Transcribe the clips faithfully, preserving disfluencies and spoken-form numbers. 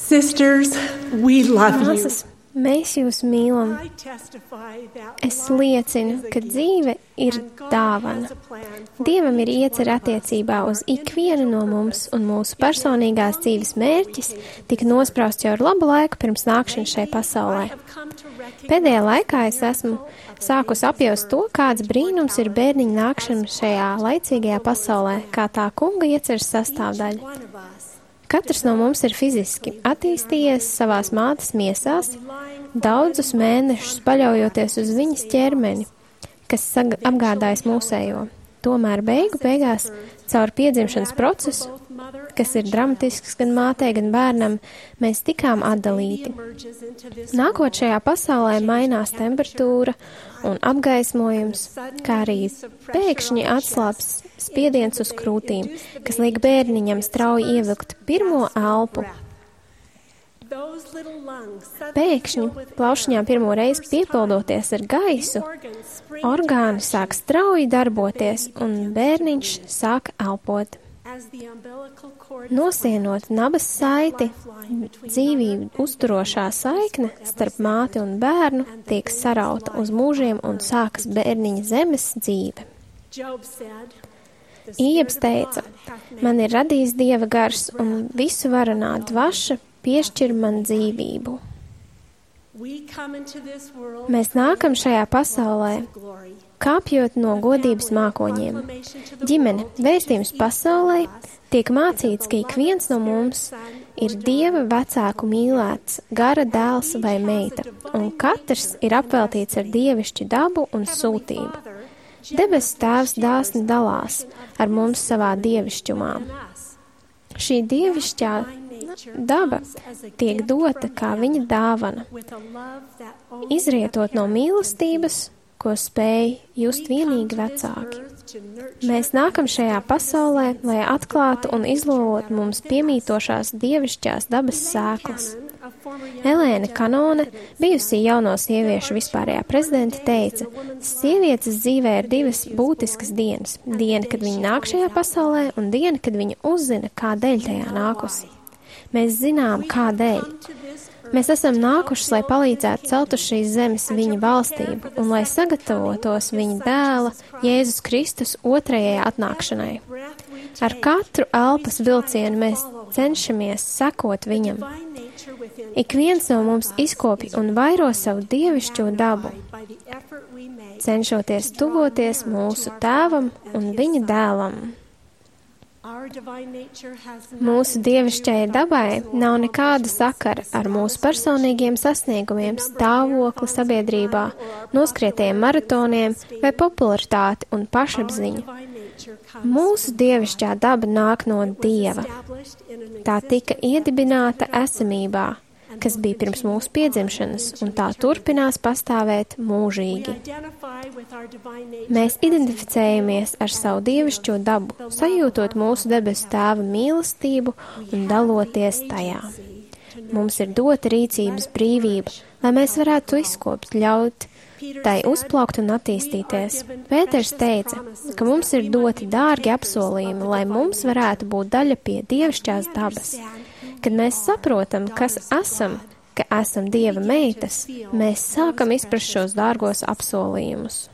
Sisters, we love you. Māsas, mēs jūs mīlam. I testify that Es liecinu, ka dzīve ir dāvana. Dievam ir iecer attiecībā uz ikvienu no mums, un mūsu personīgās dzīves mērķis tika nosprausts jau ar labu laiku pirms nākšanas šai pasaulē. Pēdējā laikā es esmu sākus apjaust to, kāds brīnums ir bērniņa nākšana šajā laicīgajā pasaulē, kā tā kunga ieceres sastāvdaļa. Katrs no mums ir fiziski attīstījies savās mātes miesās, daudzus mēnešus paļaujoties uz viņas ķermeni, kas apgādājas mūsējo. Tomēr beigu beigās caur piedzimšanas procesu, kas ir dramatisks gan mātei, gan bērnam, mēs tikām atdalīti. Nākot šajā pasaulē mainās temperatūra un apgaismojums, kā arī pēkšņi atslāps spiediens uz krūtīm, kas liek bērniņam strauji ievilkt pirmo elpu. Pēkšņi plaušņām pirmo reizi piepildoties ar gaisu, orgāni sāk strauji darboties un bērniņš sāk elpot. Nosienot nabas saiti, dzīvību uzturošā saikne starp māti un bērnu tiek sarauta uz mūžiem un sākas bērniņa zemes dzīve. Iebs teica, man ir radījis Dieva gars un visu varenā dvaša piešķir man dzīvību. Mēs nākam šajā pasaulē, kāpjot no godības mākoņiem. Ģimene, vēstījums pasaulē, tiek mācīts, ka ik viens no mums ir Dieva vecāku mīlēts, gara dēls vai meita, un katrs ir apveltīts ar dievišķu dabu un sūtību. Debesu Tēvs dāsni dalās ar mums savā dievišķumā. Šī dievišķā daba tiek dota kā viņa dāvana, izrietot no mīlestības, ko spēj just vienīgi vecāki. Mēs nākam šajā pasaulē, lai atklātu un izlolotu mums piemītošās dievišķās dabas sēklas. Elēna Kanone, bijusī jauno sieviešu vispārējā prezidente, teica, sievietes dzīvē ir divas būtiskas dienas. Diena, kad viņa nāk šajā pasaulē, un diena, kad viņa uzzina, kādēļ tajā nākusi. Mēs zinām, kādēļ. Mēs esam nākušas, lai palīdzētu celt uz šīs zemes viņa valstību un lai sagatavotos viņa dēla, Jēzus Kristus, otrajai atnākšanai. Ar katru elpas vilcienu mēs cenšamies sekot viņam. Ik viens no mums izkopja un vairo savu dievišķo dabu, cenšoties tuvoties mūsu tēvam un viņa dēlam. Mūsu dievišķajai dabai nav nekāda sakara ar mūsu personīgiem sasniegumiem, stāvokli sabiedrībā, noskrietiem maratoniem vai popularitāti un pašapziņu. Mūsu dievišķā daba nāk no Dieva. Tā tika iedibināta esamībā, kas bija pirms mūsu piedzimšanas, un tā turpinās pastāvēt mūžīgi. Mēs identificējamies ar savu dievišķo dabu, sajūtot mūsu debesu Tēva mīlestību un daloties tajā. Mums ir dota rīcības brīvība, lai mēs varētu izkopt, ļaut tai uzplaukt un attīstīties. Pēters teica, ka mums ir doti dārgi apsolījumi, lai mums varētu būt daļa pie dievišķās dabas. Kad mēs saprotam, kas esam, ka esam Dieva meitas, mēs sākam izprast šos dārgos apsolījumus.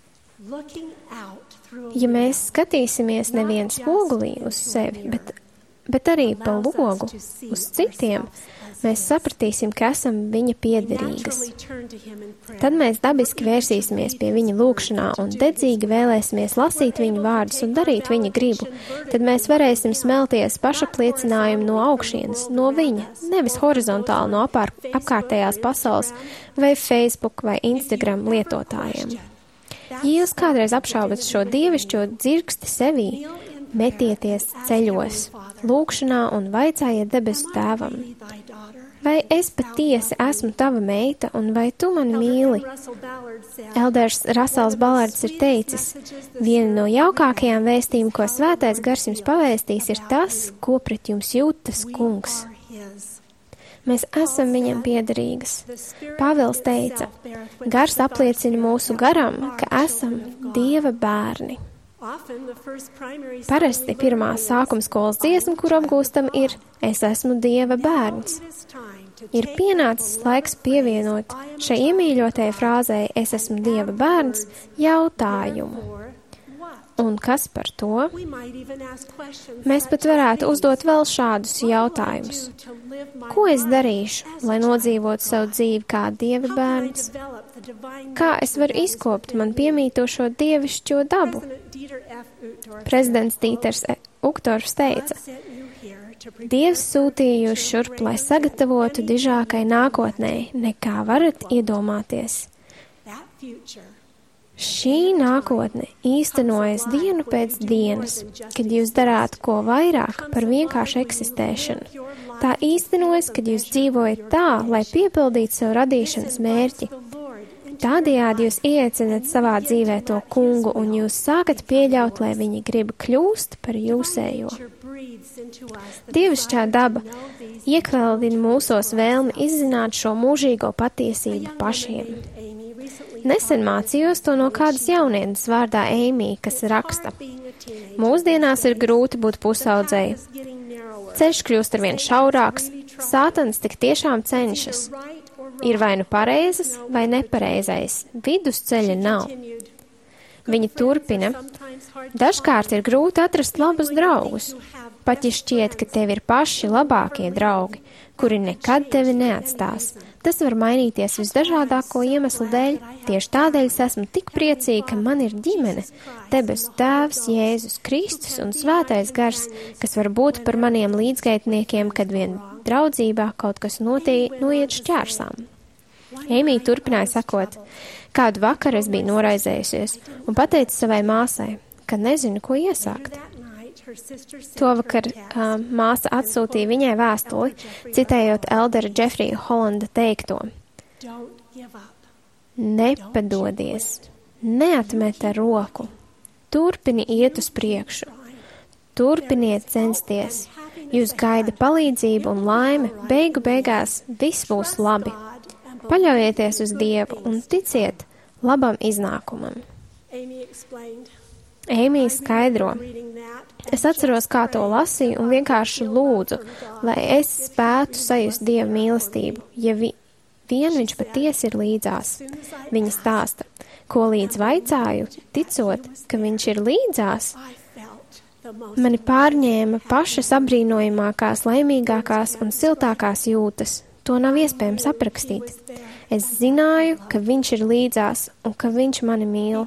Ja mēs skatīsimies nevien spogulī uz sevi, bet, bet arī pa logu uz citiem, mēs sapratīsim, ka esam viņa piederīgas. Tad mēs dabiski vērsīsimies pie viņa lūgšanā un dedzīgi vēlēsimies lasīt viņa vārdus un darīt viņa gribu. Tad mēs varēsim smelties pašapliecinājumu no augšienes, no viņa, nevis horizontāli no apār, apkārtējās pasaules vai Facebook vai Instagram lietotājiem. Ja jūs kādreiz apšaubat šo dievišķo dzirksti sevī, metieties ceļos, lūgšanā un vaicājiet debesu Tēvam. Vai es patiesi esmu tava meita un vai tu mani mīli? Elders Rasels Balards ir teicis, viena no jaukākajām vēstījumiem, ko svētais gars jums pavēstīs, ir tas, ko pret jums jūtas kungs. Mēs esam viņam piederīgas. Pāvils teica, gars apliecina mūsu garam, ka esam Dieva bērni. Parasti pirmā sākuma skolas dziesma, kur apgūstam, ir Es esmu Dieva bērns. Ir pienācis laiks pievienot šai iemīļotajai frāzei Es esmu Dieva bērns jautājumu. Un kas par to? Mēs pat varētu uzdot vēl šādus jautājumus. Ko es darīšu, lai nodzīvotu savu dzīvi kā Dieva bērns? Kā es varu izkopt man piemītošo dievišķo dabu? Prezidents Dīters Uktors teica, Dievs sūtīja jūs šurp, lai sagatavotu dižākai nākotnē, nekā varat iedomāties. Šī nākotne īstenojas dienu pēc dienas, kad jūs darāt ko vairāk par vienkāršu eksistēšanu. Tā īstenojas, kad jūs dzīvojat tā, lai piepildītu savu radīšanas mērķi. Tādējādi jūs iecinat savā dzīvē to kungu, un jūs sākat pieļaut, lai viņi grib kļūst par jūsējo. Dievišķā daba iekveldina mūsos vēlmi izzināt šo mūžīgo patiesību pašiem. Nesen mācījos to no kādas jaunienes vārdā Eimī, kas raksta. Mūsdienās ir grūti būt pusaudzēji. Ceļš kļūst arvien šaurāks, sātans tik tiešām cenšas. Ir vai nu pareizas, vai nepareizais. Vidusceļa nav. Viņa turpina. Dažkārt ir grūti atrast labus draugus. Pat ja šķiet, ka tev ir paši labākie draugi, kuri nekad tevi neatstās. Tas var mainīties visdažādāko iemeslu dēļ. Tieši tādēļ es esmu tik priecīga, ka man ir ģimene, debesu Tēvs, Jēzus Kristus un Svētais Gars, kas var būt par maniem līdzgaitniekiem, kad vien draudzībā kaut kas notī, noiet šķērsām. Eimī turpināja sakot, kādu vakaru es biju noraizējusies un pateicu savai māsai, ka nezinu, ko iesākt. Tovakar uh, māsa atsūtīja viņai vēstuli, citējot eldera Džefrija Holanda teikto. Nepadodies, neatmet ar roku, turpini iet uz priekšu, turpiniet censties, jūs gaida palīdzība un laime, beigu beigās viss būs labi. Paļaujieties uz Dievu un ticiet labam iznākumam. Eimī skaidro. Es atceros, kā to lasīju un vienkārši lūdzu, lai es spētu sajust Dieva mīlestību, ja vi, vien viņš patiesi ir līdzās. Viņa stāsta, ko līdz vaicāju, ticot, ka viņš ir līdzās. Mani pārņēma pašas apbrīnojamākās, laimīgākās un siltākās jūtas. To nav iespējams aprakstīt. Es zināju, ka viņš ir līdzās un ka viņš mani mīl.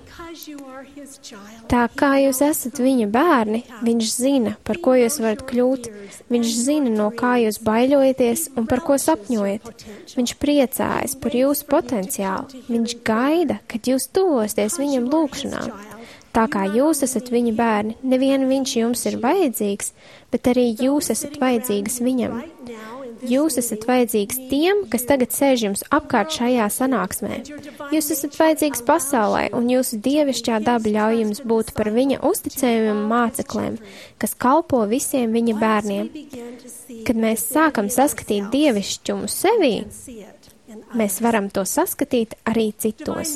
Tā kā jūs esat viņa bērni, viņš zina, par ko jūs varat kļūt. Viņš zina, no kā jūs baiļojaties un par ko sapņojat. Viņš priecājas par jūsu potenciālu. Viņš gaida, kad jūs tuvosties viņam lūgšanā. Tā kā jūs esat viņa bērni, nevien viņš jums ir vajadzīgs, bet arī jūs esat vajadzīgas viņam. Jūs esat vajadzīgs tiem, kas tagad sēž jums apkārt šajā sanāksmē. Jūs esat vajadzīgs pasaulē, un jūsu dievišķā daba ļauj jums būt par viņa uzticējumiem mācekliem, kas kalpo visiem viņa bērniem. Kad mēs sākam saskatīt dievišķumu sevī, mēs varam to saskatīt arī citos.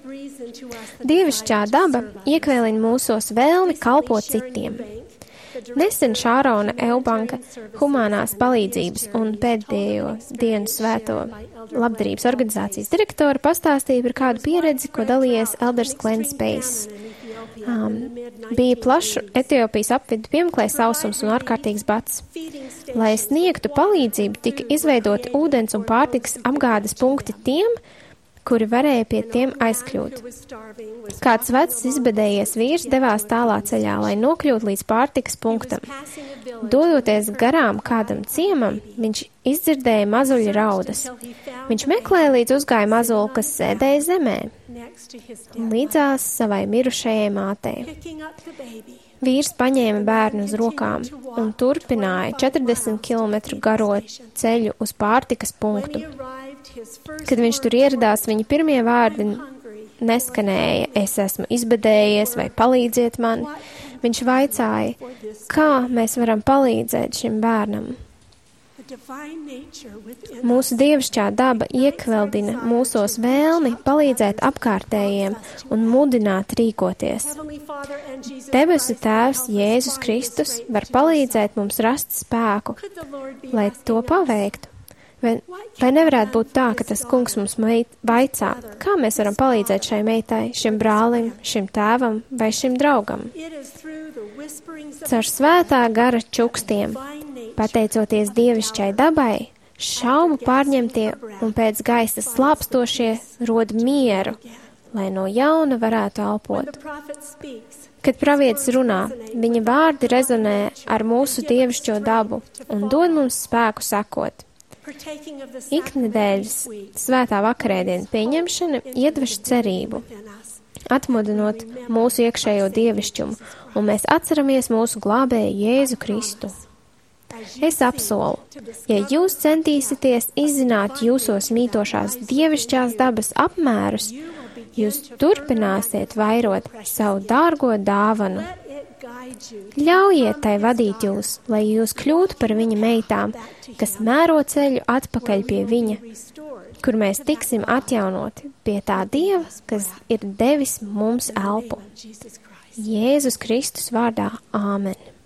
Dievišķā daba iekvēlina mūsos vēlmi kalpot citiem. Nesen Šārona Eubanka humanās palīdzības un pēdējo dienu svēto labdarības organizācijas direktora pastāstīja par kādu pieredzi, ko dalījies elders Glenn Space. Um, bija plašu Etiopijas apvidu piemeklē sausums un ārkārtīgs bats. Lai sniegtu palīdzību, tika izveidoti ūdens un pārtikas apgādes punkti tiem, kuri varēja pie tiem aizkļūt. Kāds vecs izbedējies vīrs devās tālā ceļā, lai nokļūtu līdz pārtikas punktam. Dodoties garām kādam ciemam, viņš izdzirdēja mazuļa raudas. Viņš meklēja līdz uzgāja mazuli, kas sēdēja zemē, līdzās savai mirušajai mātei. Vīrs paņēma bērnu uz rokām un turpināja četrdesmit kilometru garo ceļu uz pārtikas punktu. Kad viņš tur ieradās, viņa pirmie vārdi neskanēja, es esmu izbedējies vai palīdziet man. Viņš vaicāja, kā mēs varam palīdzēt šim bērnam. Mūsu dievišķā daba iekveldina mūsos vēlmi palīdzēt apkārtējiem un mudināt rīkoties. Debesu Tēvs Jēzus Kristus var palīdzēt mums rast spēku, lai to paveiktu. Vai, vai nevarētu būt tā, ka tas kungs mums vaicā, kā mēs varam palīdzēt šai meitai, šim brālim, šim tēvam vai šim draugam? Caur svētā gara čukstiem, pateicoties dievišķai dabai, šaubu pārņemtie un pēc gaisa slāpstošie rod mieru, lai no jauna varētu elpot. Kad pravietis runā, viņa vārdi rezonē ar mūsu dievišķo dabu un dod mums spēku sakot. Iknedēļas svētā vakarēdienu pieņemšana iedvež cerību, atmudinot mūsu iekšējo dievišķumu, un mēs atceramies mūsu glābēju Jēzu Kristu. Es apsolu, ja jūs centīsieties izzināt jūsos mītošās dievišķās dabas apmērus, jūs turpināsiet vairot savu dārgo dāvanu. Ļaujiet tai vadīt jūs, lai jūs kļūtu par viņa meitām, kas mēro ceļu atpakaļ pie viņa, kur mēs tiksim atjaunoti pie tā Dieva, kas ir devis mums elpu. Jēzus Kristus vārdā, āmen.